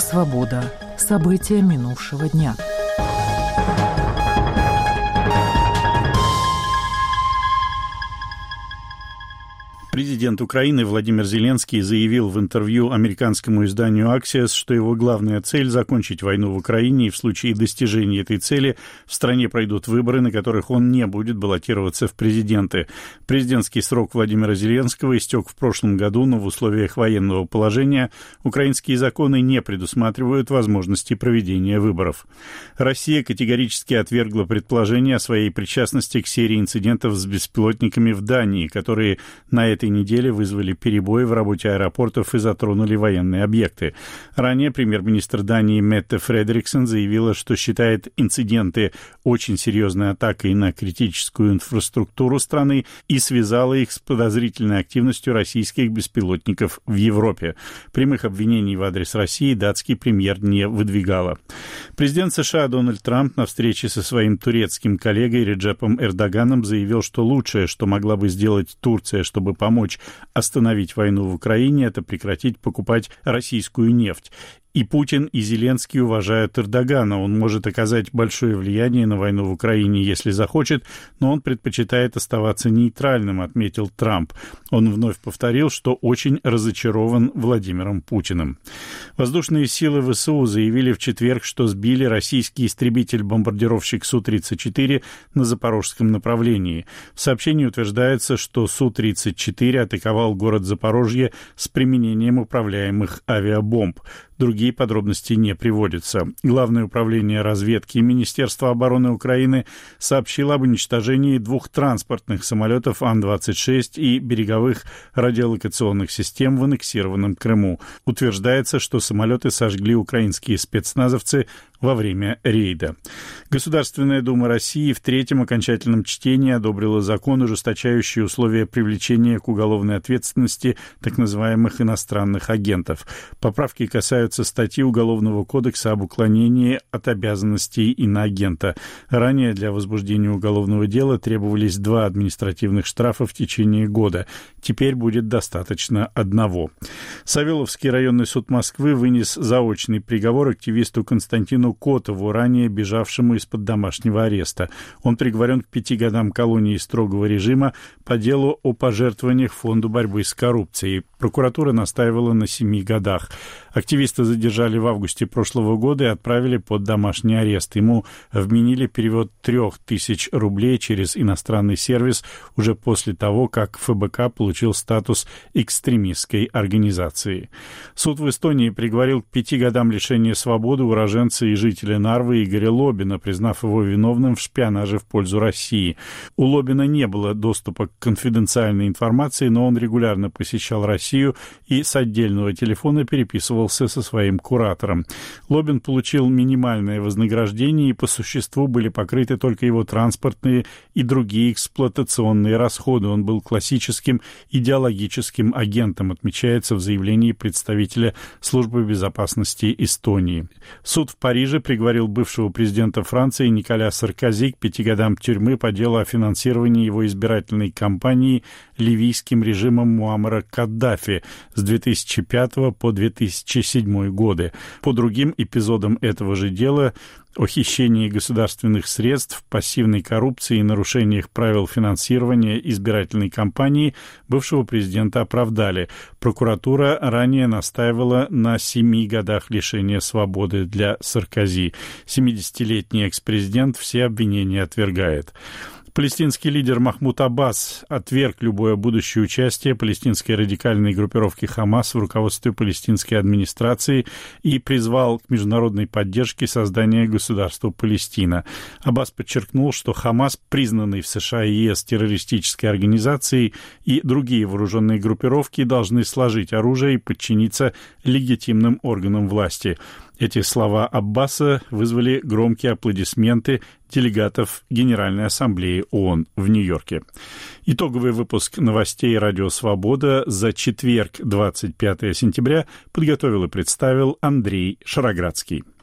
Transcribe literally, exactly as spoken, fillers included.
Свобода. События минувшего дня. Президент Украины Владимир Зеленский заявил в интервью американскому изданию Axios, что его главная цель – закончить войну в Украине, и в случае достижения этой цели в стране пройдут выборы, на которых он не будет баллотироваться в президенты. Президентский срок Владимира Зеленского истек в прошлом году, но в условиях военного положения украинские законы не предусматривают возможности проведения выборов. Россия категорически отвергла предположение о своей причастности к серии инцидентов с беспилотниками в Дании, которые на этой неделе вызвали перебои в работе аэропортов и затронули военные объекты. Ранее премьер-министр Дании Метте Фредериксен заявила, что считает инциденты очень серьезной атакой на критическую инфраструктуру страны и связала их с подозрительной активностью российских беспилотников в Европе. Прямых обвинений в адрес России датский премьер не выдвигала. Президент США Дональд Трамп на встрече со своим турецким коллегой Реджепом Эрдоганом заявил, что лучшее, что могла бы сделать Турция, чтобы помочь помочь остановить войну в Украине, это прекратить покупать российскую нефть. И Путин, и Зеленский уважают Эрдогана. Он может оказать большое влияние на войну в Украине, если захочет, но он предпочитает оставаться нейтральным, отметил Трамп. Он вновь повторил, что очень разочарован Владимиром Путиным. Воздушные силы ВСУ заявили в четверг, что сбили российский истребитель-бомбардировщик Су тридцать четыре на запорожском направлении. В сообщении утверждается, что Су тридцать четыре атаковал город Запорожье с применением управляемых авиабомб. Другие подробности не приводятся. Главное управление разведки Министерства обороны Украины сообщило об уничтожении двух транспортных самолетов Ан двадцать шесть и береговых радиолокационных систем в аннексированном Крыму. Утверждается, что самолеты сожгли украинские спецназовцы во время рейда. Государственная Дума России в третьем окончательном чтении одобрила закон, ужесточающий условия привлечения к уголовной ответственности так называемых иностранных агентов. Поправки касаются статьи Уголовного кодекса об уклонении от обязанностей иноагента. Ранее для возбуждения уголовного дела требовались два административных штрафа в течение года. Теперь будет достаточно одного. Савеловский районный суд Москвы вынес заочный приговор активисту Константину Котову, ранее бежавшему из-под домашнего ареста. Он приговорен к пяти годам колонии строгого режима по делу о пожертвованиях Фонду борьбы с коррупцией. Прокуратура настаивала на семи годах. Активиста задержали в августе прошлого года и отправили под домашний арест. Ему вменили перевод трех тысяч рублей через иностранный сервис уже после того, как ФБК получил статус экстремистской организации. Суд в Эстонии приговорил к пяти годам лишения свободы уроженца и жителя Нарвы Игоря Лобина, признав его виновным в шпионаже в пользу России. У Лобина не было доступа к конфиденциальной информации, но он регулярно посещал Россию и с отдельного телефона переписывался со своим куратором. Лобин получил минимальное вознаграждение, и по существу были покрыты только его транспортные и другие эксплуатационные расходы. Он был классическим идеологическим агентом, отмечается в заявлении представителя Службы безопасности Эстонии. Суд в Париже приговорил бывшего президента Франции Николя Саркози к пяти годам тюрьмы по делу о финансировании его избирательной кампании ливийским режимом Муаммара Каддафи с две тысячи пятого по две тысячи седьмой годы. По другим эпизодам этого же дела о хищении государственных средств, пассивной коррупции и нарушениях правил финансирования избирательной кампании бывшего президента оправдали. Прокуратура ранее настаивала на семи годах лишения свободы для Саркози. семидесятилетний экс-президент все обвинения отвергает. Палестинский лидер Махмуд Аббас отверг любое будущее участие палестинской радикальной группировки «Хамас» в руководстве палестинской администрации и призвал к международной поддержке создания государства Палестина. Аббас подчеркнул, что «Хамас», признанный в США и ЕС террористической организацией, и другие вооруженные группировки должны сложить оружие и подчиниться легитимным органам власти. Эти слова Аббаса вызвали громкие аплодисменты делегатов Генеральной Ассамблеи ООН в Нью-Йорке. Итоговый выпуск новостей «Радио Свобода» за четверг, двадцать пятое сентября, подготовил и представил Андрей Шароградский.